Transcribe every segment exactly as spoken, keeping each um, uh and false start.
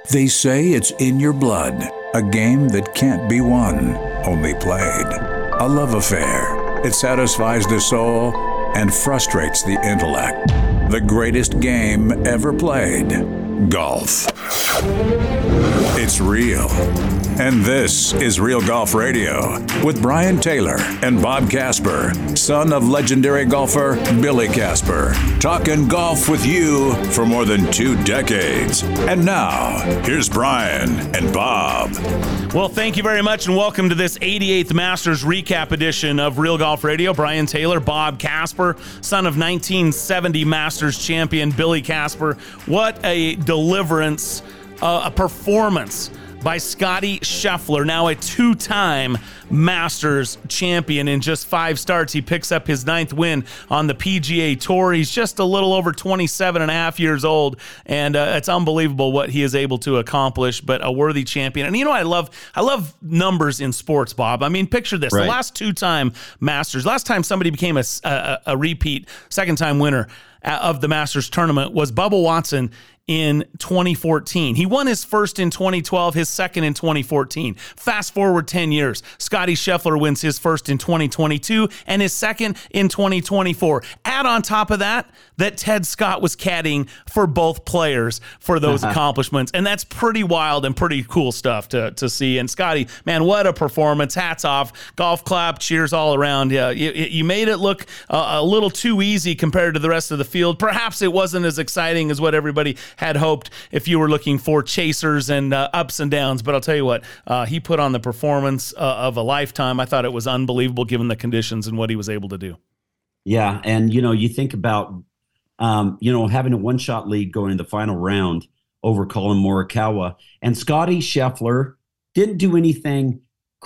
They say it's in your blood, a game that can't be won, only played. A love affair. It satisfies the soul and frustrates the intellect. The greatest game ever played. Golf. It's real. And this is Real Golf Radio with Brian Taylor and Bob Casper, son of legendary golfer Billy Casper. Talking golf with you for more than two decades. And now, here's Brian and Bob. Well, thank you very much and welcome to this eighty-eighth Masters recap edition of Real Golf Radio. Brian Taylor, Bob Casper, son of nineteen seventy Masters champion Billy Casper. What a deliverance, uh, a performance by Scottie Scheffler, now a two-time Masters champion. In just five starts, he picks up his ninth win on the P G A Tour. He's just a little over twenty-seven and a half years old, and uh, it's unbelievable what he is able to accomplish, but a worthy champion. And you know, I love I love numbers in sports, Bob. I mean, picture this. Right. The last two-time Masters, last time somebody became a, a, a repeat second-time winner of the Masters tournament was Bubba Watson in twenty fourteen. He won his first in twenty twelve, his second in twenty fourteen. Fast forward ten years, Scottie Scheffler wins his first in twenty twenty-two and his second in twenty twenty-four. Add on top of that, that Ted Scott was caddying for both players for those uh-huh. accomplishments. And that's pretty wild and pretty cool stuff to, to see. And Scottie, man, what a performance. Hats off. Golf clap, cheers all around. Yeah, you, you made it look a, a little too easy compared to the rest of the field. Perhaps it wasn't as exciting as what everybody had hoped if you were looking for chasers and uh, ups and downs. But I'll tell you what, uh, he put on the performance uh, of a lifetime. I thought it was unbelievable given the conditions and what he was able to do. Yeah, and, you know, you think about, um, you know, having a one-shot lead going in the final round over Colin Morikawa. And Scottie Scheffler didn't do anything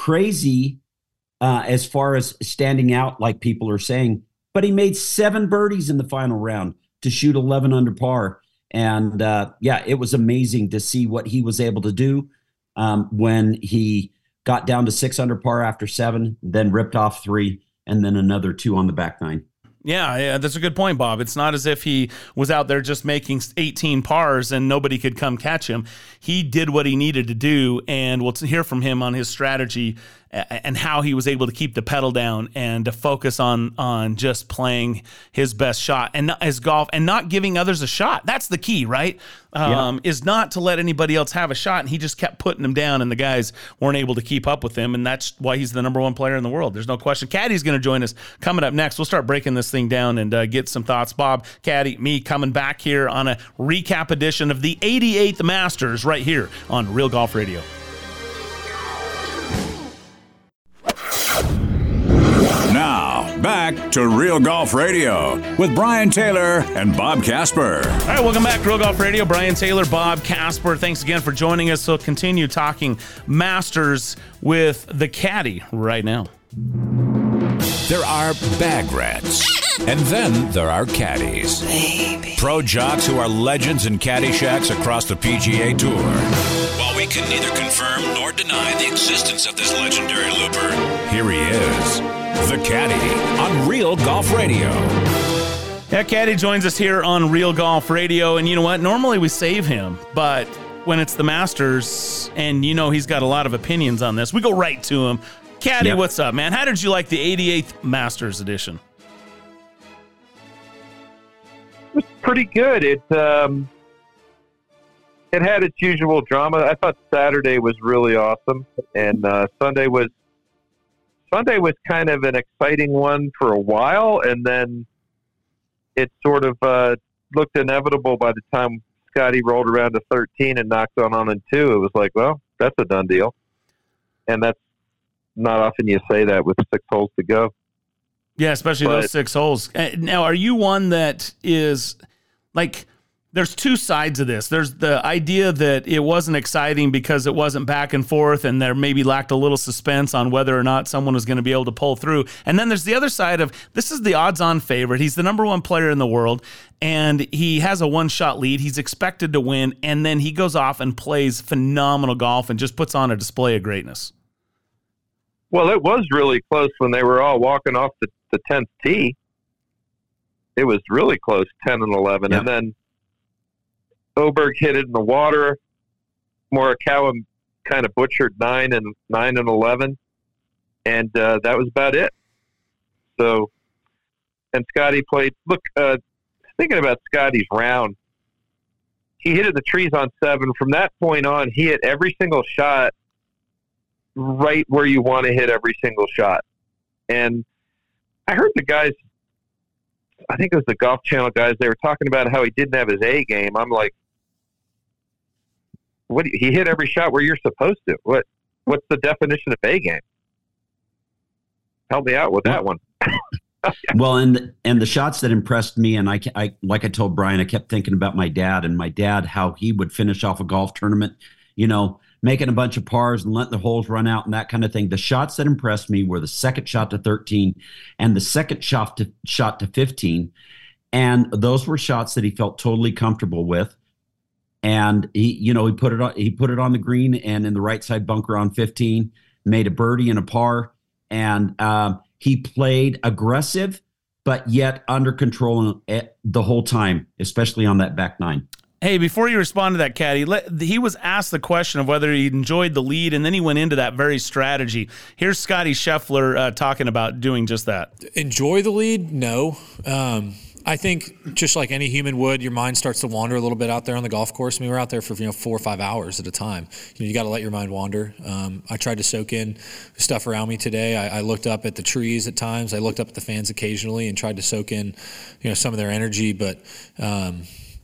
crazy uh, as far as standing out like people are saying, but he made seven birdies in the final round to shoot eleven under par. And, uh, yeah, it was amazing to see what he was able to do um, when he got down to six under par after seven, then ripped off three, and then another two on the back nine. Yeah, yeah, that's a good point, Bob. It's not as if he was out there just making eighteen pars and nobody could come catch him. He did what he needed to do, and we'll hear from him on his strategy and how he was able to keep the pedal down and to focus on on just playing his best shot and not, his golf and not giving others a shot. That's the key, right? Um, yeah. Is not to let anybody else have a shot, and he just kept putting them down, and the guys weren't able to keep up with him, and that's why he's the number one player in the world. There's no question. Caddy's going to join us coming up next. We'll start breaking this thing down and uh, get some thoughts. Bob, Caddy, me coming back here on a recap edition of the eighty-eighth Masters right here on Real Golf Radio. Now, back to Real Golf Radio with Brian Taylor and Bob Casper. All right, welcome back to Real Golf Radio. Brian Taylor, Bob Casper. Thanks again for joining us. So continue talking Masters with the caddy right now. There are bag rats, and then there are caddies. Baby. Pro jocks who are legends in caddy shacks across the P G A Tour. While we can neither confirm nor deny the existence of this legendary looper, here he is, the caddy on Real Golf Radio. Yeah, Caddy joins us here on Real Golf Radio, and you know what? Normally we save him, but when it's the Masters, and you know he's got a lot of opinions on this, we go right to him. Caddy, yep. What's up, man? How did you like the eighty-eighth Masters edition? It was pretty good. It um, it had its usual drama. I thought Saturday was really awesome, and uh, Sunday was Sunday was kind of an exciting one for a while, and then it sort of uh, looked inevitable by the time Scotty rolled around to thirteen and knocked on on and two. It was like, well, that's a done deal, and that's not often you say that with six holes to go. Yeah, especially but, those six holes. Now, are you one that is like, there's two sides of this. There's the idea that it wasn't exciting because it wasn't back and forth and there maybe lacked a little suspense on whether or not someone was going to be able to pull through. And then there's the other side of, this is the odds-on favorite. He's the number one player in the world, and he has a one-shot lead. He's expected to win, and then he goes off and plays phenomenal golf and just puts on a display of greatness. Well, it was really close when they were all walking off the, the tenth tee. It was really close, ten and eleven. Yeah. And then Oberg hit it in the water. Morikawa kind of butchered nine and nine and eleven, and uh, that was about it. So, and Scotty played. Look, uh, thinking about Scotty's round, he hit in the trees on seven. From that point on, he hit every single shot right where you want to hit every single shot. And I heard the guys, I think it was the Golf Channel guys, they were talking about how he didn't have his A game. I'm like, what? He hit every shot where you're supposed to. What? What's the definition of A game? Help me out with that one. Well, and and the shots that impressed me, and I, I like I told Brian, I kept thinking about my dad and my dad, how he would finish off a golf tournament, you know, making a bunch of pars and letting the holes run out and that kind of thing. The shots that impressed me were the second shot to thirteen and the second shot to shot to fifteen, and those were shots that he felt totally comfortable with. And he, you know, he put it on, he put it on the green and in the right side bunker on fifteen, made a birdie and a par, and um, he played aggressive, but yet under control the whole time, especially on that back nine. Hey, before you respond to that, Caddy, let, he was asked the question of whether he enjoyed the lead, and then he went into that very strategy. Here's Scotty Scheffler uh, talking about doing just that. Enjoy the lead? No. Um, I think just like any human would, your mind starts to wander a little bit out there on the golf course. I mean, we're out there for you know four or five hours at a time. You know, you got to let your mind wander. Um, I tried to soak in stuff around me today. I, I looked up at the trees at times. I looked up at the fans occasionally and tried to soak in, you know, some of their energy, but um,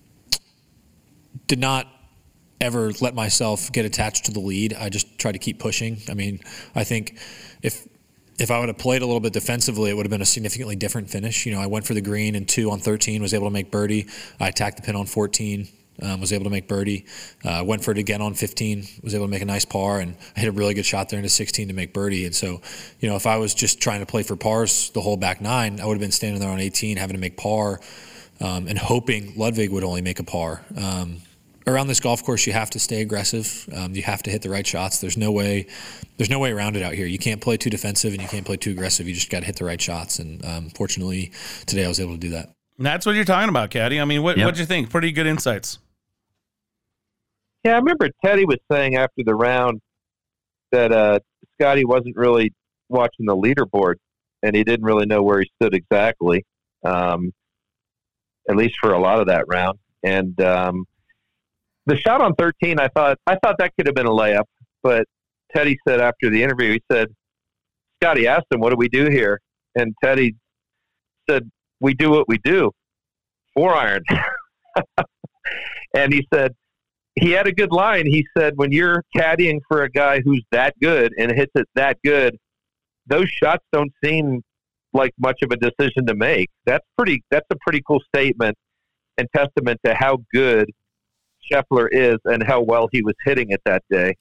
did not ever let myself get attached to the lead. I just tried to keep pushing. I mean, I think if If I would have played a little bit defensively, it would have been a significantly different finish. You know, I went for the green and two on thirteen, was able to make birdie. I attacked the pin on fourteen, um, was able to make birdie. I uh, went for it again on fifteen, was able to make a nice par, and I hit a really good shot there into sixteen to make birdie. And so, you know, if I was just trying to play for pars the whole back nine, I would have been standing there on eighteen, having to make par, um, and hoping Ludwig would only make a par. Um, Around this golf course, you have to stay aggressive. Um, you have to hit the right shots. There's no way, there's no way around it out here. You can't play too defensive and you can't play too aggressive. You just got to hit the right shots. And um, fortunately, today I was able to do that. And that's what you're talking about, Caddy. I mean, what yep. what'd you think? Pretty good insights. Yeah, I remember Teddy was saying after the round that uh, Scotty wasn't really watching the leaderboard and he didn't really know where he stood exactly, um, at least for a lot of that round. And um, the shot on thirteen, I thought I thought that could have been a layup, but Teddy said after the interview, he said, Scotty asked him, what do we do here? And Teddy said, we do what we do, four iron. And he said, he had a good line. He said, when you're caddying for a guy who's that good and hits it that good, those shots don't seem like much of a decision to make. That's pretty, that's a pretty cool statement and testament to how good Scheffler is and how well he was hitting it that day.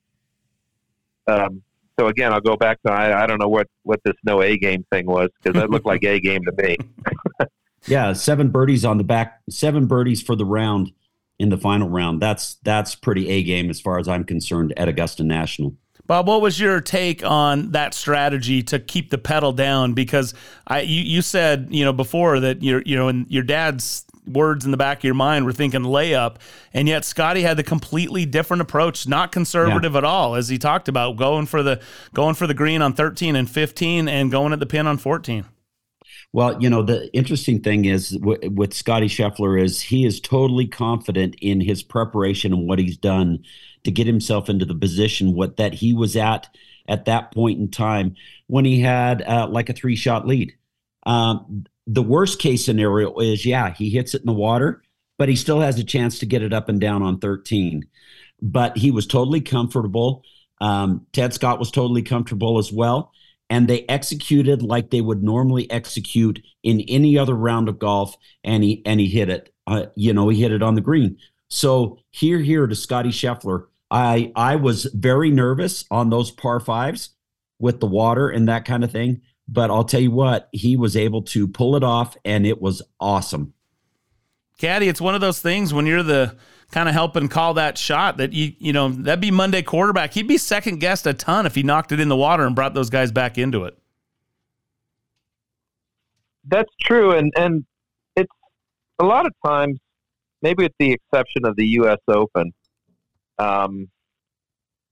Um, so again, I'll go back to, I, I don't know what, what this no A game thing was, because that looked like A game to me. Yeah. Seven birdies on the back, seven birdies for the round in the final round. That's, that's pretty A game as far as I'm concerned at Augusta National. Bob, what was your take on that strategy to keep the pedal down? Because I, you, you said, you know, before that you're, you know, and your dad's words in the back of your mind were thinking layup, and yet Scotty had the completely different approach, not conservative yeah. at all, as he talked about going for the going for the green on thirteen and fifteen and going at the pin on fourteen. Well, you know, the interesting thing is w- with Scotty Scheffler is he is totally confident in his preparation and what he's done to get himself into the position what that he was at at that point in time when he had uh, like a three shot lead. Um, The worst case scenario is, yeah, he hits it in the water, but he still has a chance to get it up and down on thirteen. But he was totally comfortable. Um, Ted Scott was totally comfortable as well. And they executed like they would normally execute in any other round of golf. And he, and he hit it, uh, you know, he hit it on the green. So here, here to Scotty Scheffler, I, I was very nervous on those par fives with the water and that kind of thing. But I'll tell you what, he was able to pull it off, and it was awesome. Caddy, it's one of those things when you're the kind of helping call that shot that, you you know, that'd be Monday quarterback. He'd be second-guessed a ton if he knocked it in the water and brought those guys back into it. That's true, and, and it's a lot of times, maybe with the exception of the U S Open, um,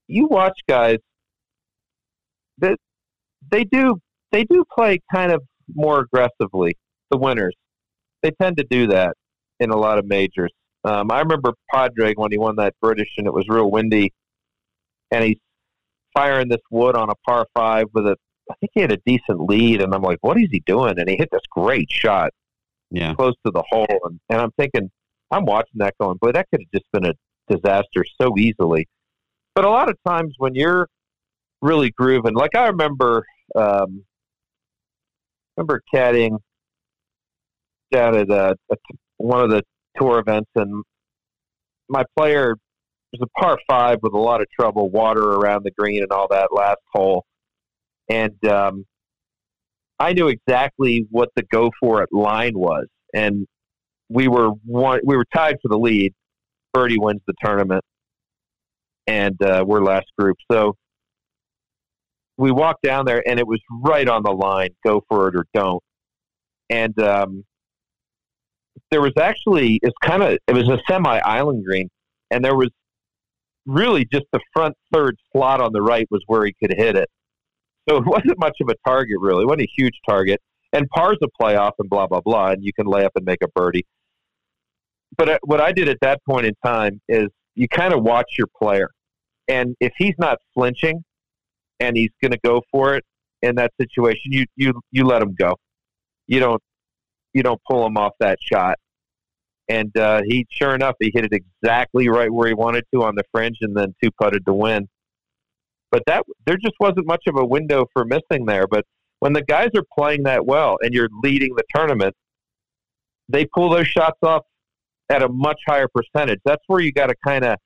you watch guys that they do they do play kind of more aggressively. The winners, they tend to do that in a lot of majors. Um, I remember Padraig when he won that British and it was real windy, and he's firing this wood on a par five with a, I think he had a decent lead, and I'm like, what is he doing? And he hit this great shot, yeah, close to the hole, and, and I'm thinking, I'm watching that going, boy, that could have just been a disaster so easily. But a lot of times when you're really grooving, like I remember, um, remember caddying down at a, a, one of the tour events, and my player was a par five with a lot of trouble, water around the green and all that last hole. And um, I knew exactly what the go for it line was. And we were one, we were tied for the lead. Birdie wins the tournament, and uh, we're last group. So we walked down there, and it was right on the line, go for it or don't. And um, there was actually, it's kind of, it was a semi-island green, and there was really just the front third slot on the right was where he could hit it. So it wasn't much of a target, really. It wasn't a huge target. And par's a playoff and blah, blah, blah, and you can lay up and make a birdie. But what I did at that point in time is you kind of watch your player. And if he's not flinching and he's going to go for it in that situation, you, you, you let him go. You don't, you don't pull him off that shot. And uh, he, sure enough, he hit it exactly right where he wanted to on the fringe, and then two putted to win. But that there just wasn't much of a window for missing there. But when the guys are playing that well and you're leading the tournament, they pull those shots off at a much higher percentage. That's where you got to kind of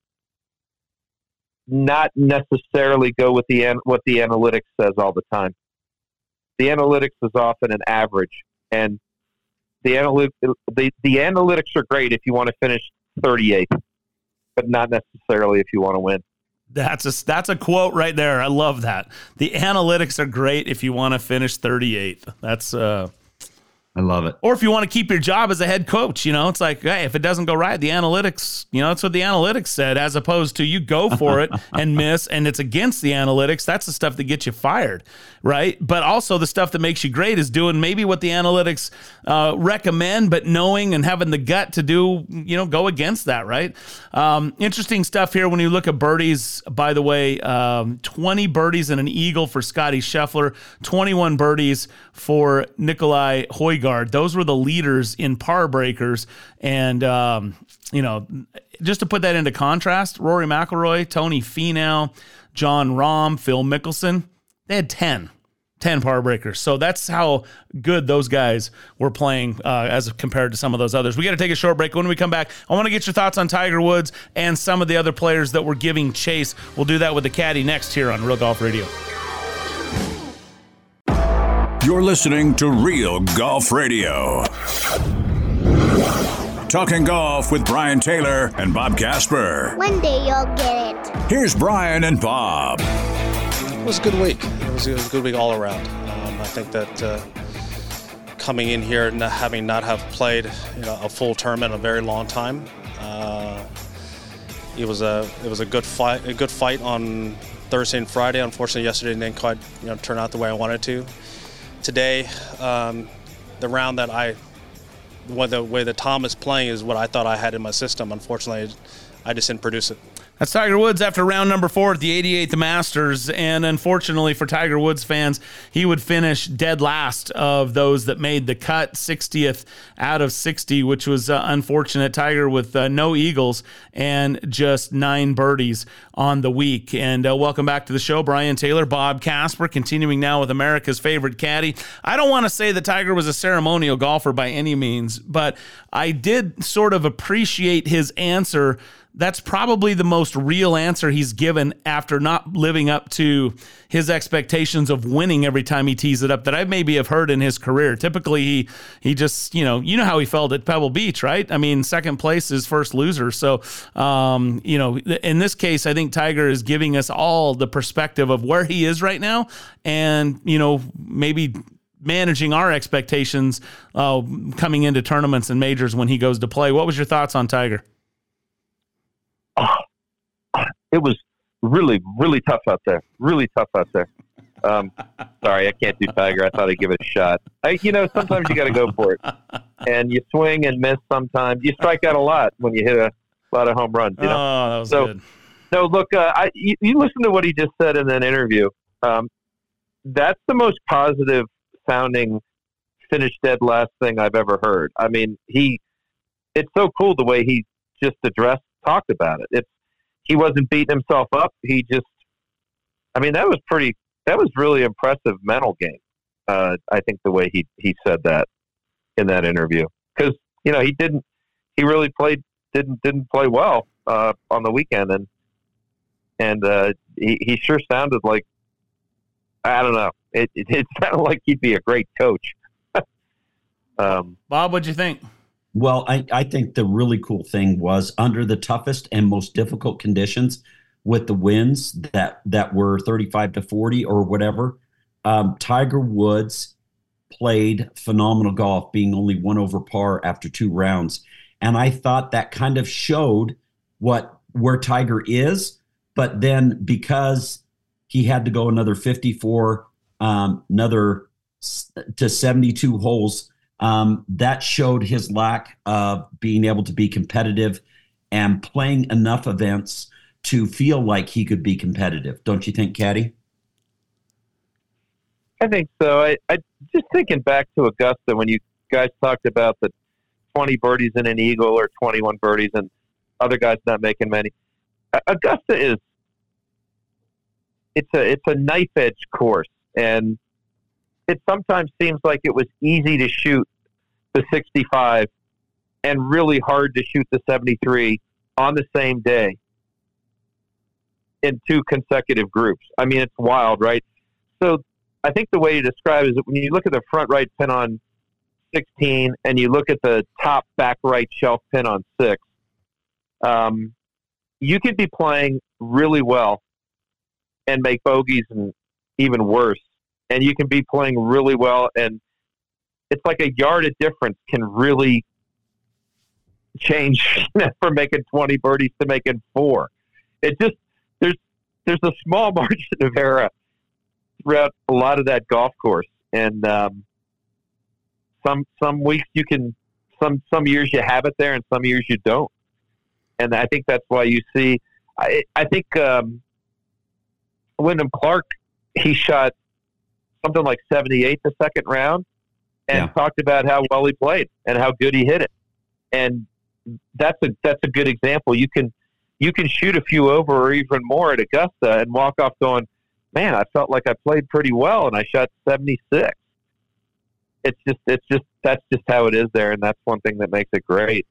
not necessarily go with the what the analytics says all the time. The analytics is often an average, and the analytics the, the analytics are great if you want to finish thirty-eighth, but not necessarily if you want to win. That's a that's a quote right there. I love that. The analytics are great if you want to finish thirty-eighth. That's uh I love it. Or if you want to keep your job as a head coach, you know, it's like, hey, if it doesn't go right, the analytics, you know, that's what the analytics said, as opposed to you go for it and miss, and it's against the analytics. That's the stuff that gets you fired, right? But also the stuff that makes you great is doing maybe what the analytics uh, recommend, but knowing and having the gut to do, you know, go against that, right? Um, interesting stuff here when you look at birdies, by the way, um, twenty birdies and an eagle for Scotty Scheffler, twenty-one birdies for Nikolai Højgaard. Those were the leaders in par breakers. And, um, you know, just to put that into contrast, Rory McIlroy, Tony Finau, John Rahm, Phil Mickelson, they had ten, ten par breakers. So that's how good those guys were playing uh, as compared to some of those others. We got to take a short break. When we come back, I want to get your thoughts on Tiger Woods and some of the other players that were giving chase. We'll do that with the caddy next here on Real Golf Radio. You're listening to Real Golf Radio. Talking golf with Brian Taylor and Bob Casper. One day you'll get it. Here's Brian and Bob. It was a good week. It was, it was a good week all around. Um, I think that uh, coming in here and having not have played you know, a full tournament in a very long time, uh, it was a it was a good fight. A good fight on Thursday and Friday. Unfortunately, yesterday didn't quite you know turn out the way I wanted to. Today, um, the round that I, the way that Tom is playing is what I thought I had in my system. Unfortunately, I just didn't produce it. That's Tiger Woods after round number four at the eighty-eighth Masters, and unfortunately for Tiger Woods fans, he would finish dead last of those that made the cut, sixtieth out of sixty, which was uh, unfortunate. Tiger with uh, no eagles and just nine birdies on the week. And uh, welcome back to the show, Brian Taylor, Bob Casper, continuing now with America's favorite caddy. I don't want to say that Tiger was a ceremonial golfer by any means, but I did sort of appreciate his answer. That's probably the most real answer he's given after not living up to his expectations of winning every time he tees it up that I maybe have heard in his career. Typically, he he just, you know, you know how he felt at Pebble Beach, right? I mean, second place is first loser. So, um, you know, in this case, I think Tiger is giving us all the perspective of where he is right now and, you know, maybe managing our expectations uh, coming into tournaments and majors when he goes to play. What was your thoughts on Tiger? It was really, really tough out there. Really tough out there. Um, sorry, I can't do Tiger. I thought I'd give it a shot. I, you know, sometimes you got to go for it, and you swing and miss. Sometimes you strike out a lot when you hit a lot of home runs. You know? Oh, that was so, good. No, look, uh, I, you, you listen to what he just said in that interview. Um, that's the most positive sounding finish dead last thing I've ever heard. I mean, he, it's so cool the way he just addressed, talked about it. It's, he wasn't beating himself up. He just, I mean, that was pretty, that was really impressive mental game. Uh, I think the way he, he said that in that interview, because, you know, he didn't, he really played, didn't, didn't play well, uh, on the weekend. And, And uh, he, he sure sounded like, I don't know, it, it, it sounded like he'd be a great coach. um, Bob, what'd you think? Well, I, I think the really cool thing was under the toughest and most difficult conditions with the winds that, that were thirty-five to forty or whatever, um, Tiger Woods played phenomenal golf, being only one over par after two rounds. And I thought that kind of showed what where Tiger is. But then because he had to go another fifty-four, um, another to seventy-two holes, um, that showed his lack of being able to be competitive and playing enough events to feel like he could be competitive. Don't you think, Caddy? I think so. I, I just thinking back to Augusta when you guys talked about the twenty birdies and an eagle or twenty-one birdies and other guys not making many. Augusta is it's a it's a knife edge course, and it sometimes seems like it was easy to shoot the sixty-five and really hard to shoot the seventy-three on the same day in two consecutive groups. I mean, it's wild, right? So I think the way you describe it is that when you look at the front right pin on sixteen and you look at the top back right shelf pin on six, um, you could be playing really well and make bogeys and even worse. And you can be playing really well, and it's like a yard of difference can really change from making twenty birdies to making four. It just, there's there's a small margin of error throughout a lot of that golf course. And um, some some weeks you can, some some years you have it there, and some years you don't. And I think that's why you see, I, I think um, Wyndham Clark, he shot something like seventy-eight the second round and yeah. talked about how well he played and how good he hit it. And that's a that's a good example. You can you can shoot a few over or even more at Augusta and walk off going, man, I felt like I played pretty well and I shot seventy-six. It's just it's just that's just how it is there, and that's one thing that makes it great.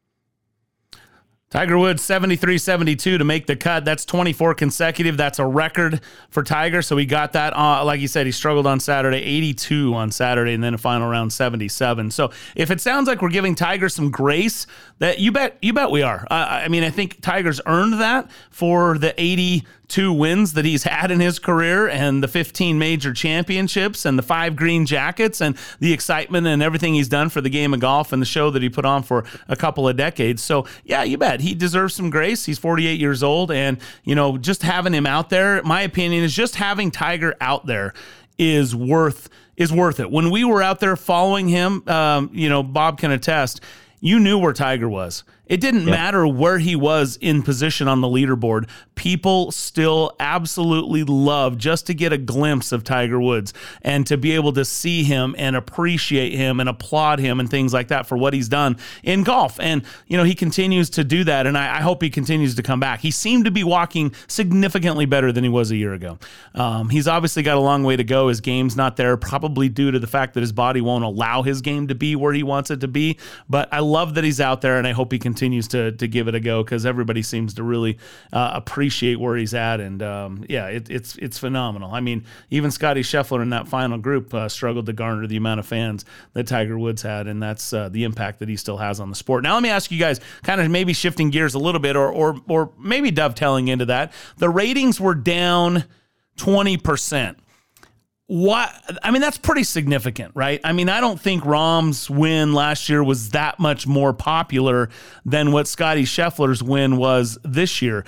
Tiger Woods, seventy-three seventy-two to make the cut. That's twenty-four consecutive. That's a record for Tiger. So he got that. Uh, like you said, he struggled on Saturday, eighty-two on Saturday, and then a final round seventy-seven. So if it sounds like we're giving Tiger some grace, that you bet, you bet we are. Uh, I mean, I think Tiger's earned that for the eighty-two wins that he's had in his career, and the fifteen major championships, and the five green jackets, and the excitement and everything he's done for the game of golf and the show that he put on for a couple of decades. So yeah, you bet. He deserves some grace. He's forty-eight years old, and you know, just having him out there, my opinion is just having Tiger out there is worth is worth it. When we were out there following him, um, you know, Bob can attest, you knew where Tiger was. It didn't yeah. matter where he was in position on the leaderboard. People still absolutely love just to get a glimpse of Tiger Woods and to be able to see him and appreciate him and applaud him and things like that for what he's done in golf. And, you know, he continues to do that, and I, I hope he continues to come back. He seemed to be walking significantly better than he was a year ago. Um, he's obviously got a long way to go. His game's not there, probably due to the fact that his body won't allow his game to be where he wants it to be. But I love that he's out there, and I hope he continues continues to to give it a go, because everybody seems to really uh, appreciate where he's at. And um, yeah, it, it's it's phenomenal. I mean, even Scotty Scheffler in that final group uh, struggled to garner the amount of fans that Tiger Woods had, and that's uh, the impact that he still has on the sport. Now, let me ask you guys, kind of maybe shifting gears a little bit, or or or maybe dovetailing into that. The ratings were down twenty percent. What I mean, that's pretty significant, right? I mean, I don't think Rahm's win last year was that much more popular than what Scotty Scheffler's win was this year.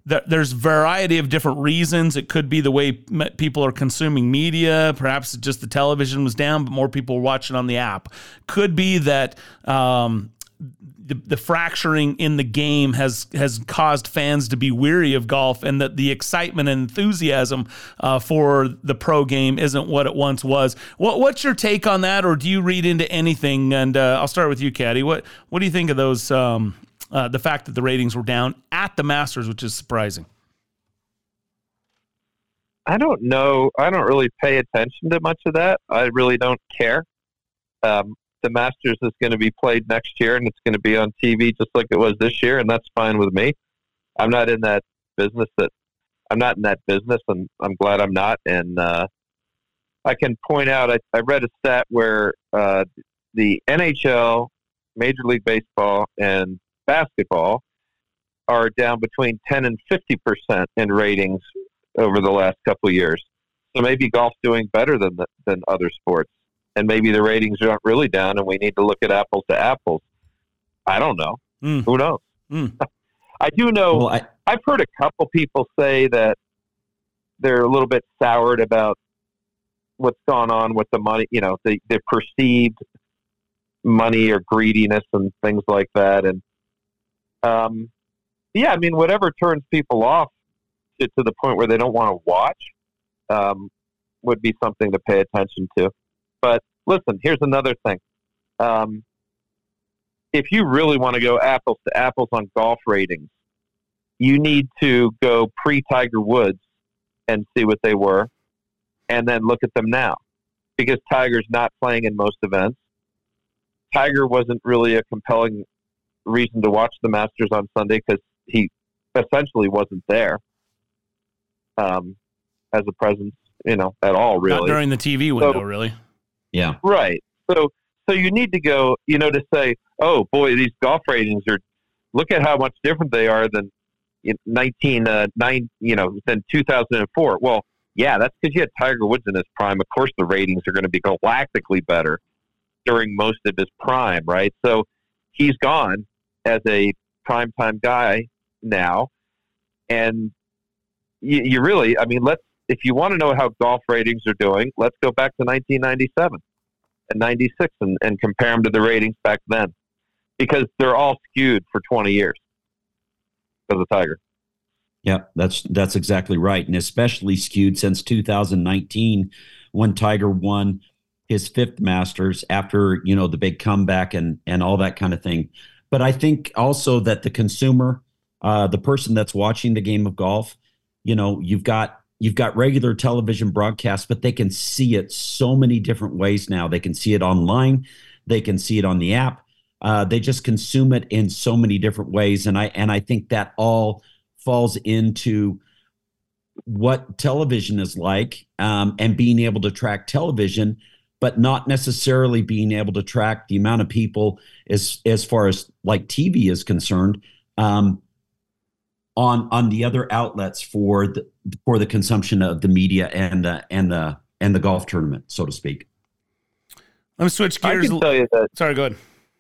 there's variety of different reasons. It could be the way people are consuming media. Perhaps just the television was down, but more people were watching on the app. Could be that um, the, the fracturing in the game has has caused fans to be weary of golf, and that the excitement and enthusiasm uh, for the pro game isn't what it once was. What, what's your take on that, or do you read into anything? And uh, I'll start with you, Caddy. What what do you think of those? Um, Uh, the fact that the ratings were down at the Masters, which is surprising. I don't know. I don't really pay attention to much of that. I really don't care. Um, the Masters is going to be played next year, and it's going to be on T V just like it was this year, and that's fine with me. I'm not in that business. That I'm not in that business, and I'm glad I'm not. And uh, I can point out. I, I read a stat where uh, the N H L, Major League Baseball, and basketball are down between ten and fifty percent in ratings over the last couple of years. So maybe golf's doing better than the, than other sports, and maybe the ratings aren't really down, and we need to look at apples to apples. I don't know. Mm. Who knows? Mm. I do know. Well, I, I've heard a couple people say that they're a little bit soured about what's gone on with the money. You know, the, the perceived money or greediness and things like that, and Um, yeah, I mean, whatever turns people off to, to the point where they don't want to watch um, would be something to pay attention to. But listen, here's another thing. Um, if you really want to go apples to apples on golf ratings, you need to go pre-Tiger Woods and see what they were, and then look at them now. Because Tiger's not playing in most events. Tiger wasn't really a compelling reason to watch the Masters on Sunday because he essentially wasn't there um, as a presence, you know, at all, really. Not during the T V window, so, really. Yeah. Right. So, so you need to go, you know, to say, oh boy, these golf ratings are, look at how much different they are than nineteen, uh, nine, you know, than two thousand four. Well, yeah, that's because you had Tiger Woods in his prime. Of course, the ratings are going to be galactically better during most of his prime, right? So he's gone as a primetime guy now. And you, you really, I mean, let's, if you want to know how golf ratings are doing, let's go back to nineteen ninety-seven and ninety-six and, and compare them to the ratings back then, because they're all skewed for twenty years because of Tiger. Yeah, that's, that's exactly right. And especially skewed since two thousand nineteen, when Tiger won his fifth Masters after, you know, the big comeback and, and all that kind of thing. But I think also that the consumer, uh, the person that's watching the game of golf, you know, you've got you've got regular television broadcasts, but they can see it so many different ways now. They can see it online, they can see it on the app. Uh, they just consume it in so many different ways, and I and I think that all falls into what television is like, um, and being able to track television, but not necessarily being able to track the amount of people as as far as like T V is concerned, um, on on the other outlets for the for the consumption of the media and the and the and the golf tournament, so to speak. Let me switch gears. I can tell you that. Sorry, go ahead.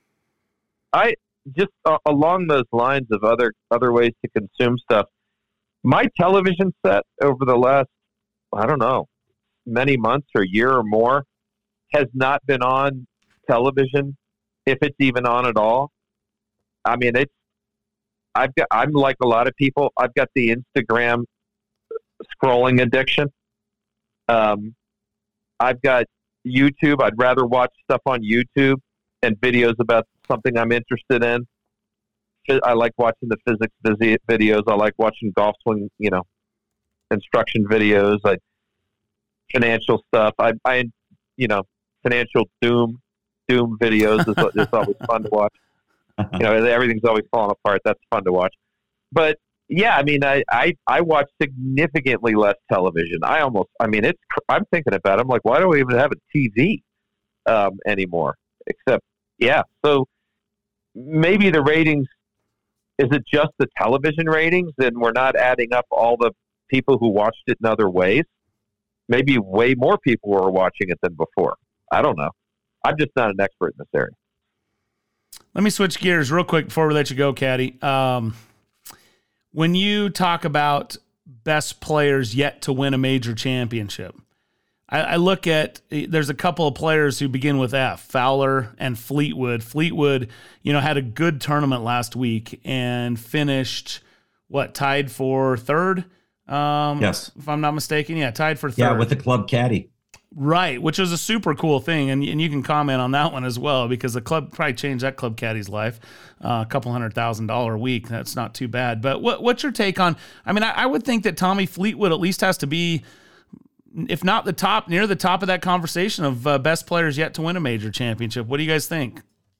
I just uh, along those lines of other other ways to consume stuff. My television set over the last, I don't know, many months or year or more, has not been on television, if it's even on at all. I mean, it's, I've got, I'm like a lot of people, I've got the Instagram scrolling addiction. Um, I've got YouTube. I'd rather watch stuff on YouTube and videos about something I'm interested in. I like watching the physics videos. I like watching golf swing, you know, instruction videos, like financial stuff. I, I, you know, financial doom, doom videos is, is always fun to watch. You know, everything's always falling apart. That's fun to watch. But yeah, I mean, I, I, I watch significantly less television. I almost, I mean, it's, I'm thinking about it. I'm like, why do we even have a T V um, anymore? Except, yeah. So maybe the ratings, is it just the television ratings and we're not adding up all the people who watched it in other ways? Maybe way more people were watching it than before. I don't know. I'm just not an expert in this area. Let me switch gears real quick before we let you go, Caddy. Um, When you talk about best players yet to win a major championship, I, I look at, there's a couple of players who begin with F, Fowler and Fleetwood. Fleetwood, you know, had a good tournament last week and finished, what, tied for third? Um, yes. If I'm not mistaken. Yeah, tied for third. Yeah, with the club caddy. Right, which was a super cool thing, and and you can comment on that one as well, because the club probably changed that club caddy's life, uh, a couple hundred thousand dollar a week. That's not too bad. But what what's your take on? I mean, I, I would think that Tommy Fleetwood at least has to be, if not the top, near the top of that conversation of uh, best players yet to win a major championship. What do you guys think?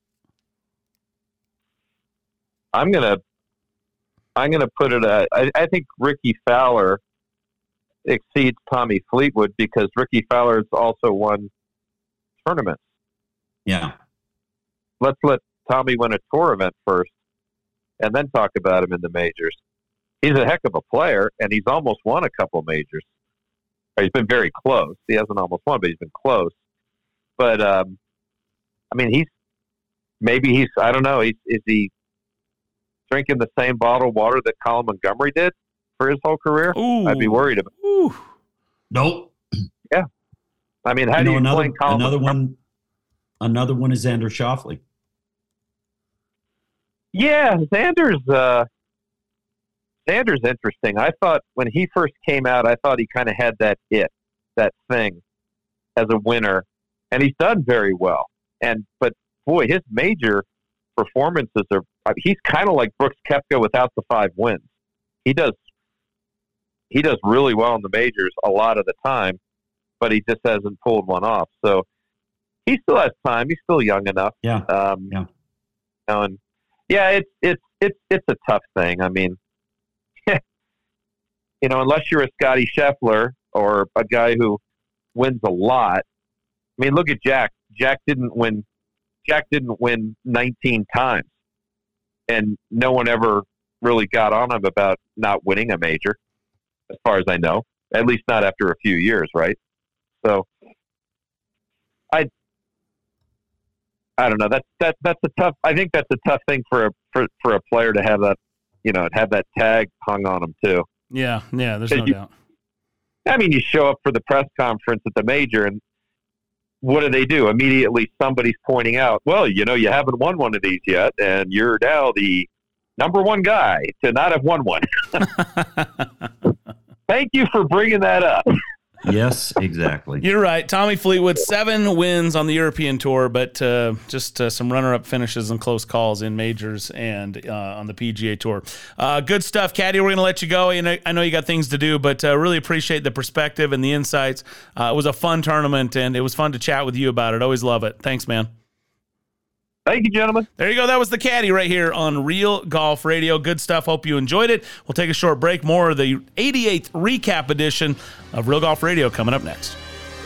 I'm gonna I'm gonna put it at. I, I think Ricky Fowler exceeds Tommy Fleetwood because Ricky Fowler's also won tournaments. Yeah. Let's let Tommy win a tour event first and then talk about him in the majors. He's a heck of a player, and he's almost won a couple majors. Or he's been very close. He hasn't almost won, but he's been close. But, um, I mean, he's maybe he's, I don't know, he's, is he drinking the same bottle of water that Colin Montgomery did for his whole career? Ooh. I'd be worried about. Ooh. Nope. Yeah. I mean, how you do know, you another, explain Colin another Montgomery? one? Another one is Xander Schauffele. Yeah, Xander's uh, Xander's interesting. I thought when he first came out, I thought he kind of had that it, that thing, as a winner, and he's done very well. And but boy, his major performances are. He's kind of like Brooks Koepka without the five wins. He does. He does really well in the majors a lot of the time, but he just hasn't pulled one off. So he still has time. He's still young enough. Yeah. Um, yeah. You know, and yeah, it's it's it's it's a tough thing. I mean, you know, unless you're a Scotty Scheffler or a guy who wins a lot. I mean, look at Jack. Jack didn't win. Jack didn't win nineteen times, and no one ever really got on him about not winning a major, as far as I know. At least not after a few years, right? So, I, I don't know. That's that that's a tough. I think that's a tough thing for a for, for a player to have that, you know, have that tag hung on him too. Yeah, yeah. There's no you, doubt. I mean, you show up for the press conference at the major, and what do they do? Immediately, somebody's pointing out, well, you know, you haven't won one of these yet, and you're now the number one guy to not have won one. Thank you for bringing that up. Yes, exactly. You're right. Tommy Fleetwood, seven wins on the European Tour, but uh, just uh, some runner-up finishes and close calls in majors and uh, on the P G A Tour. Uh, good stuff, Caddy. We're going to let you go. You know, I know you got things to do, but uh, really appreciate the perspective and the insights. Uh, it was a fun tournament, and it was fun to chat with you about it. Always love it. Thanks, man. Thank you, gentlemen. There you go. That was the Caddy right here on Real Golf Radio. Good stuff. Hope you enjoyed it. We'll take a short break. More of the eighty-eighth recap edition of Real Golf Radio coming up next.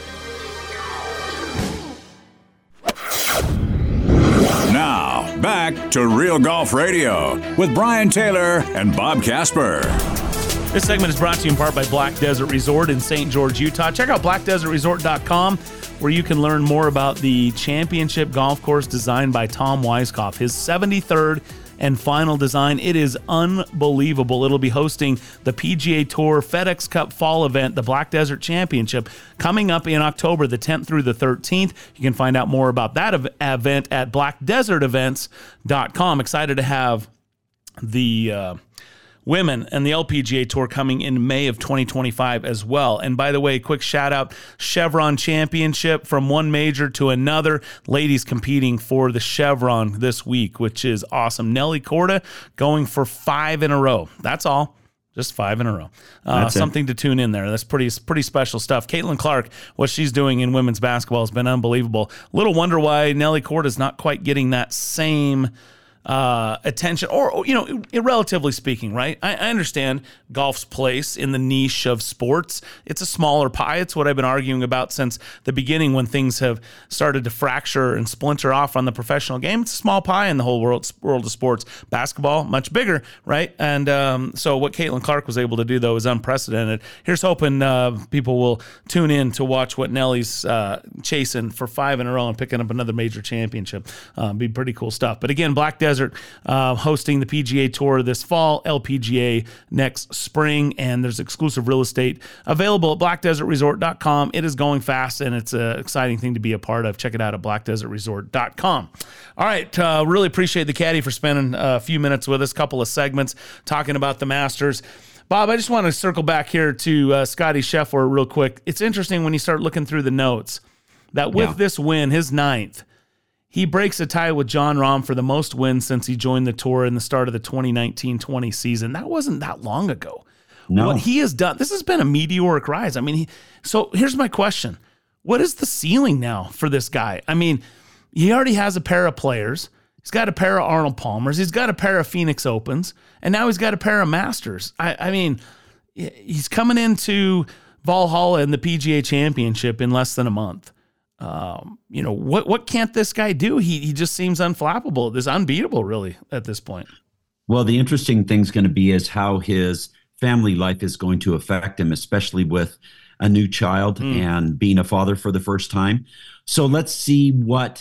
Now, back to Real Golf Radio with Brian Taylor and Bob Casper. This segment is brought to you in part by Black Desert Resort in Saint George, Utah. Check out black desert resort dot com, where you can learn more about the championship golf course designed by Tom Weiskopf, his seventy-third and final design. It is unbelievable. It'll be hosting the P G A Tour FedEx Cup Fall event, the Black Desert Championship, coming up in October the tenth through the thirteenth. You can find out more about that event at black desert events dot com. Excited to have the uh, women and the L P G A Tour coming in May of twenty twenty-five as well. And by the way, quick shout out, Chevron Championship from one major to another. Ladies competing for the Chevron this week, which is awesome. Nelly Korda going for five in a row. That's all. Just five in a row. Uh, something to tune in there. That's pretty pretty special stuff. Caitlin Clark, what she's doing in women's basketball has been unbelievable. Little wonder why Nelly Korda is not quite getting that same Uh, attention, or, you know, relatively speaking, right? I, I understand golf's place in the niche of sports. It's a smaller pie. It's what I've been arguing about since the beginning when things have started to fracture and splinter off on the professional game. It's a small pie in the whole world, world of sports. Basketball, much bigger, right? And um, so what Caitlin Clark was able to do, though, is unprecedented. Here's hoping uh, people will tune in to watch what Nelly's uh, chasing for five in a row and picking up another major championship. Uh, be pretty cool stuff. But again, Black Desert Desert, uh, hosting the P G A Tour this fall, L P G A next spring, and there's exclusive real estate available at black desert resort dot com. It is going fast, and it's an exciting thing to be a part of. Check it out at black desert resort dot com. All right, uh, really appreciate the caddy for spending a few minutes with us, couple of segments talking about the Masters. Bob, I just want to circle back here to uh, Scottie Scheffler real quick. It's interesting when you start looking through the notes that with Yeah. this win, his ninth, he breaks a tie with Jon Rahm for the most wins since he joined the tour in the start of the twenty nineteen twenty season. That wasn't that long ago. No. What he has done, this has been a meteoric rise. I mean, he, so here's my question. What is the ceiling now for this guy? I mean, he already has a pair of players. He's got a pair of Arnold Palmers. He's got a pair of Phoenix Opens. And now he's got a pair of Masters. I, I mean, he's coming into Valhalla in the P G A Championship in less than a month. Um, you know, what what can't this guy do? He he just seems unflappable. This unbeatable, really, at this point. Well, the interesting thing's going to be is how his family life is going to affect him, especially with a new child mm. and being a father for the first time. So let's see what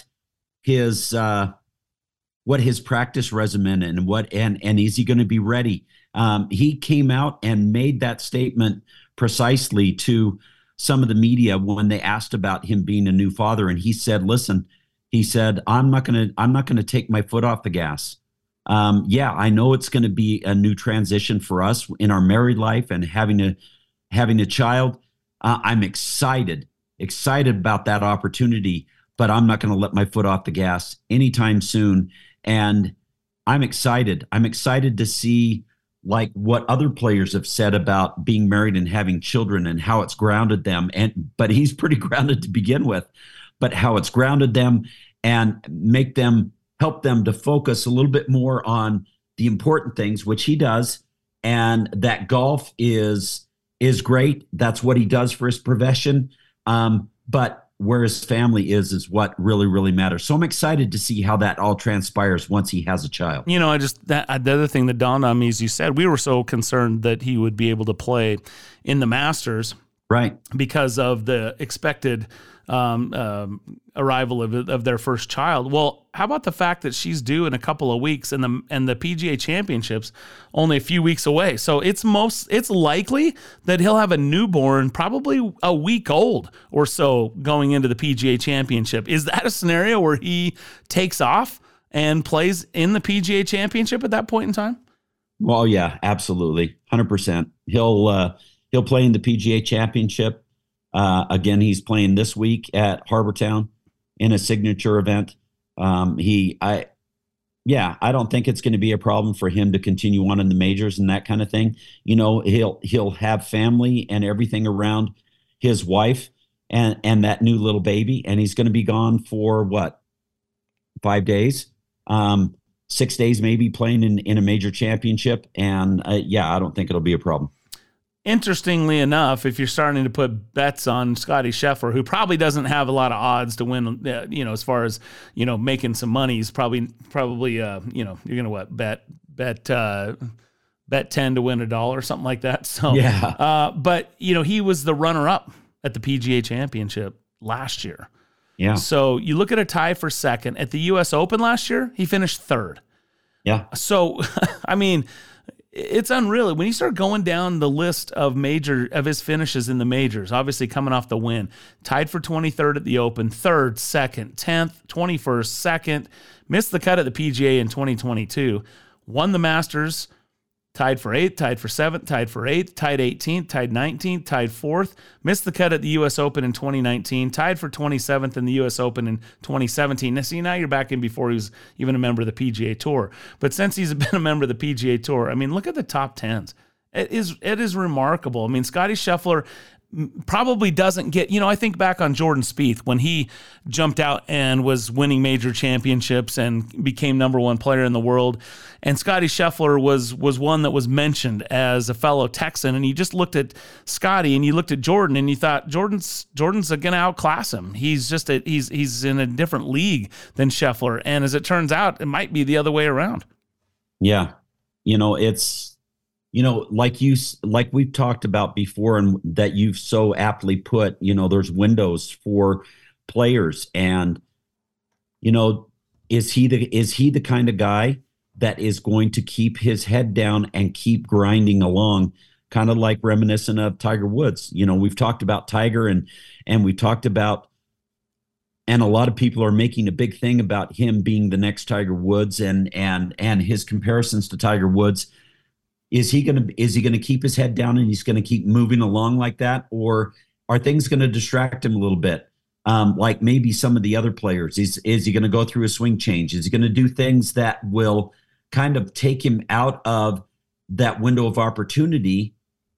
his uh, what his practice regimen and what and and is he going to be ready? Um, he came out and made that statement precisely to some of the media when they asked about him being a new father, and he said, "Listen," he said, "I'm not going to I'm not going to take my foot off the gas. Um, yeah, I know it's going to be a new transition for us in our married life and having a having a child. Uh, I'm excited, excited about that opportunity, but I'm not going to let my foot off the gas anytime soon. And I'm excited. I'm excited to see like what other players have said about being married and having children and how it's grounded them. And but he's pretty grounded to begin with, but how it's grounded them and make them help them to focus a little bit more on the important things, which he does. And that golf is is great. That's what he does for his profession. Um, but where his family is, is what really, really matters. So I'm excited to see how that all transpires once he has a child. You know, I just, that, the other thing that dawned on me, as you said, we were so concerned that he would be able to play in the Masters. Right. Because of the expected um, um, arrival of, of their first child. Well, how about the fact that she's due in a couple of weeks and the and the P G A Championships only a few weeks away. So it's most it's likely that he'll have a newborn probably a week old or so going into the P G A Championship. Is that a scenario where he takes off and plays in the P G A Championship at that point in time? Well, yeah, absolutely. one hundred percent. He'll uh, he'll play in the P G A Championship. Uh, again, he's playing this week at Harbour Town in a signature event. Um, he, I, yeah, I don't think it's going to be a problem for him to continue on in the majors and that kind of thing. You know, he'll he'll have family and everything around his wife and and that new little baby, and he's going to be gone for what, five days, um, six days maybe, playing in in a major championship. And uh, yeah, I don't think it'll be a problem. Interestingly enough, if you're starting to put bets on Scottie Scheffler, who probably doesn't have a lot of odds to win, uh, you know, as far as, you know, making some money, he's probably, probably, uh, you know, you're going to what, bet, bet, uh, bet ten to win a dollar or something like that. So, yeah. Uh, but, you know, he was the runner up at the P G A Championship last year. Yeah. So you look at a tie for second at the U S Open last year, he finished third. Yeah. So, I mean, it's unreal when you start going down the list of major of his finishes in the majors. Obviously, coming off the win, tied for twenty-third at the Open, third, second, tenth, twenty-first, second, missed the cut at the P G A in twenty twenty-two, won the Masters, tied for eighth, tied for seventh, tied for eighth, tied eighteenth, tied nineteenth, tied fourth, missed the cut at the U S Open in twenty nineteen, tied for twenty-seventh in the U S Open in twenty seventeen. Now, see, now you're back in before he was even a member of the P G A Tour. But since he's been a member of the P G A Tour, I mean, look at the top tens. It is, it is remarkable. I mean, Scottie Scheffler probably doesn't get, you know, I think back on Jordan Spieth when he jumped out and was winning major championships and became number one player in the world. And Scottie Scheffler was was one that was mentioned as a fellow Texan. And you just looked at Scottie and you looked at Jordan and you thought Jordan's Jordan's going to outclass him. He's just a, he's he's in a different league than Scheffler. And as it turns out, it might be the other way around. Yeah, you know, it's. You know, like you, like we've talked about before, and that you've so aptly put, you know, there's windows for players, and you know, is he the is he the kind of guy that is going to keep his head down and keep grinding along, kind of like reminiscent of Tiger Woods. You know, we've talked about Tiger and and we talked about, and a lot of people are making a big thing about him being the next Tiger Woods and and and his comparisons to Tiger Woods. Is he gonna is he gonna keep his head down and he's gonna keep moving along like that, or are things gonna distract him a little bit? Um, like maybe some of the other players. Is is he gonna go through a swing change? Is he gonna do things that will kind of take him out of that window of opportunity,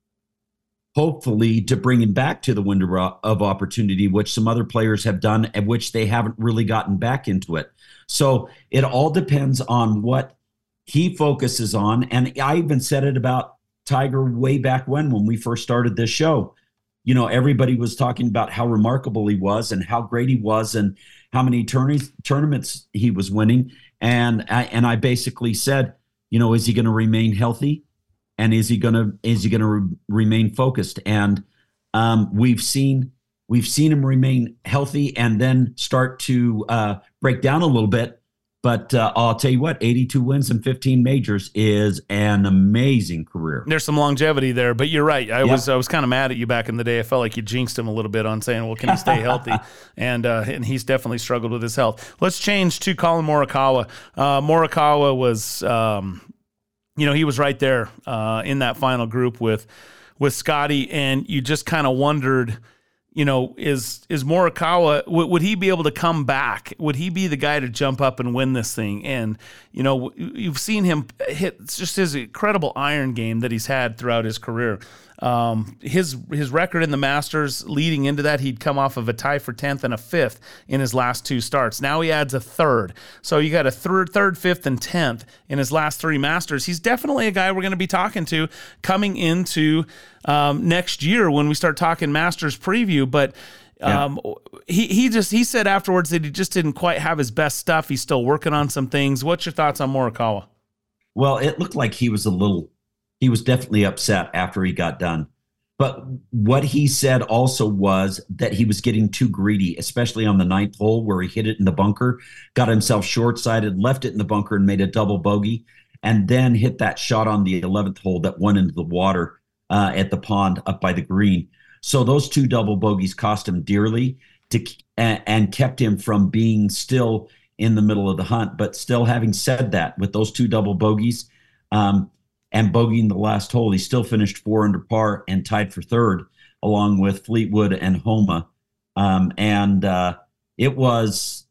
hopefully to bring him back to the window of opportunity, which some other players have done and which they haven't really gotten back into it. So it all depends on what he focuses on. And I even said it about Tiger way back when, when we first started this show. You know, everybody was talking about how remarkable he was and how great he was and how many tourneys, tournaments he was winning. And I, and I basically said, you know, is he going to remain healthy? And is he going to is he going to re- remain focused? And um, we've seen we've seen him remain healthy and then start to uh, break down a little bit. But uh, I'll tell you what, eighty-two wins and fifteen majors is an amazing career. There's some longevity there, but you're right. I yep. was I was kind of mad at you back in the day. I felt like you jinxed him a little bit on saying, well, can he stay healthy? And uh, and he's definitely struggled with his health. Let's change to Collin Morikawa. Uh, Morikawa was, um, you know, he was right there uh, in that final group with with Scotty, and you just kind of wondered, you know, is is Morikawa, w- would he be able to come back? Would he be the guy to jump up and win this thing? And, you know, you've seen him hit just his incredible iron game that he's had throughout his career. Um, his his record in the Masters leading into that, he'd come off of a tie for tenth and a fifth in his last two starts. Now he adds a third. So you got a third, third, fifth, and tenth in his last three Masters. He's definitely a guy we're going to be talking to coming into um, next year when we start talking Masters preview. But um, yeah. he he just he said afterwards that he just didn't quite have his best stuff. He's still working on some things. What's your thoughts on Morikawa? Well, it looked like he was a little. He was definitely upset after he got done. But what he said also was that he was getting too greedy, especially on the ninth hole where he hit it in the bunker, got himself short-sided, left it in the bunker and made a double bogey, and then hit that shot on the eleventh hole that went into the water uh, at the pond up by the green. So those two double bogeys cost him dearly to and, and kept him from being still in the middle of the hunt. But still, having said that, with those two double bogeys, um, and bogeying the last hole, he still finished four under par and tied for third, along with Fleetwood and Homa. Um, and uh, it was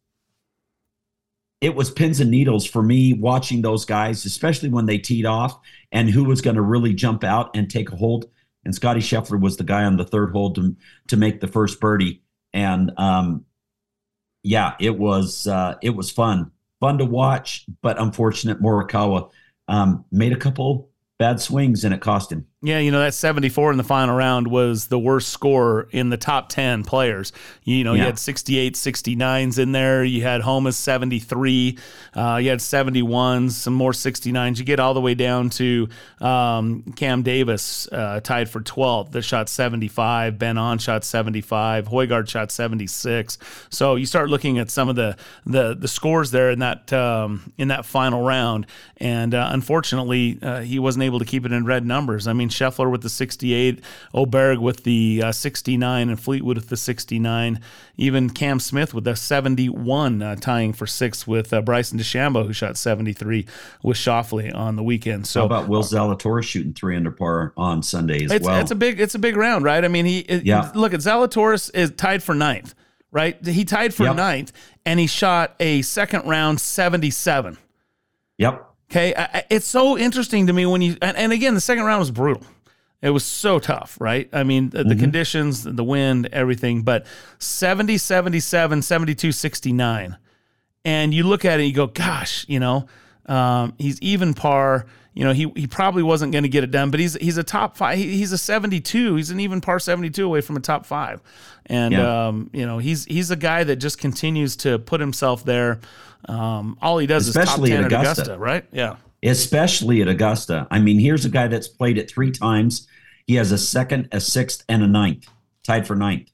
it was pins and needles for me watching those guys, especially when they teed off, and who was going to really jump out and take a hold. And Scotty Scheffler was the guy on the third hole to to make the first birdie. And um, yeah, it was uh, it was fun, fun to watch, but unfortunate Morikawa um, made a couple bad swings and it cost him. Yeah, you know, that seventy-four in the final round was the worst score in the top ten players. You know, yeah. You had sixty-eight, sixty-nines in there. You had Homa's seventy-three. Uh, you had seventy-ones, some more sixty-nines. You get all the way down to um, Cam Davis uh, tied for twelfth. That shot seventy-five. Ben On shot seventy-five. Højgaard shot seventy-six. So you start looking at some of the the, the scores there in that um, in that final round, and uh, unfortunately, uh, he wasn't able to keep it in red numbers. I mean, Scheffler with the sixty-eight, Oberg with the uh, sixty-nine, and Fleetwood with the sixty-nine. Even Cam Smith with the seventy-one, uh, tying for sixth with uh, Bryson DeChambeau, who shot seventy-three with Schauffele on the weekend. So, how about Will Zalatoris shooting three under par on Sunday as it's, well? It's a big, it's a big round, right? I mean, he it, yeah. Look at Zalatoris is tied for ninth, right? He tied for yep. ninth, and he shot a second round seventy-seven. Yep. Okay, it's so interesting to me when you, and, and again, the second round was brutal. It was so tough, right? I mean, the, the mm-hmm. conditions, the wind, everything, but seventy, seventy-seven, seventy-two, sixty-nine. And you look at it and you go, gosh, you know, um, he's even par. You know, he he probably wasn't going to get it done, but he's he's a top five. He, he's a seventy-two. He's an even par seventy-two away from a top five. And, yeah. um, you know, he's he's a guy that just continues to put himself there. Um, all he does Especially is top ten at at Augusta. Augusta, right? Yeah. Especially at Augusta. I mean, here's a guy that's played it three times. He has a second, a sixth, and a ninth, tied for ninth.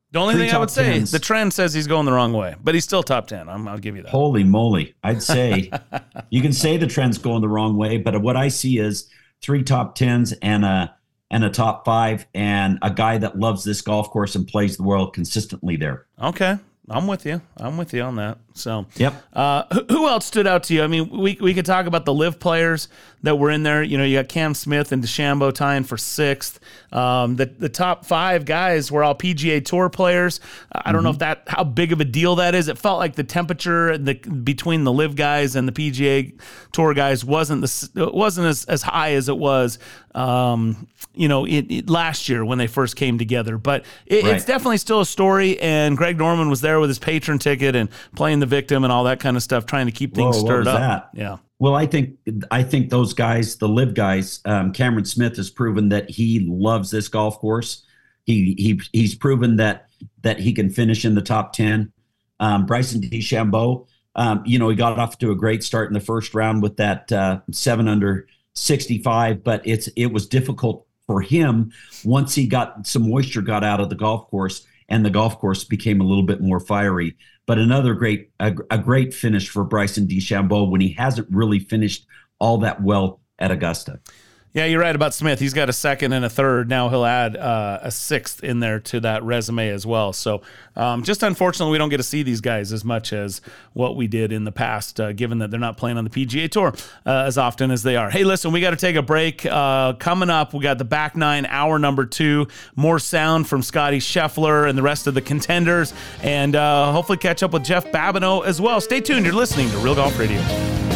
The only Three thing I would top say, tens. the trend says he's going the wrong way, but he's still top ten. I'm, I'll give you that. Holy moly. I'd say you can say the trend's going the wrong way, but what I see is three top tens and a and a top five and a guy that loves this golf course and plays the world consistently there. Okay. I'm with you. I'm with you on that. So, Yep. Uh, who, who else stood out to you? I mean, we we could talk about the live players that were in there. You know, you got Cam Smith and DeChambeau tying for sixth. Um, the the top five guys were all P G A Tour players. I don't mm-hmm. know if that how big of a deal that is. It felt like the temperature the, between the live guys and the P G A Tour guys wasn't the it wasn't as, as high as it was. Um, you know, it, it, last year when they first came together, but it, right. it's definitely still a story. And Greg Norman was there with his patron ticket and playing the victim and all that kind of stuff, trying to keep things Whoa, stirred what was up. that? Yeah. Well, I think I think those guys, the live guys, um, Cameron Smith has proven that he loves this golf course. He he he's proven that that he can finish in the top ten. Um, Bryson DeChambeau, um, you know, he got off to a great start in the first round with that uh, seven under sixty-five, but it's it was difficult for him once he got some moisture got out of the golf course and the golf course became a little bit more fiery. But another great a, a great finish for Bryson DeChambeau when he hasn't really finished all that well at Augusta. Yeah, you're right about Smith. He's got a second and a third. Now he'll add uh, a sixth in there to that resume as well. So um, just unfortunately, we don't get to see these guys as much as what we did in the past, uh, given that they're not playing on the P G A Tour uh, as often as they are. Hey, listen, we got to take a break. Uh, coming up, we got the back nine, hour number two, more sound from Scotty Scheffler and the rest of the contenders, and uh, hopefully catch up with Jeff Babineau as well. Stay tuned. You're listening to Real Golf Radio.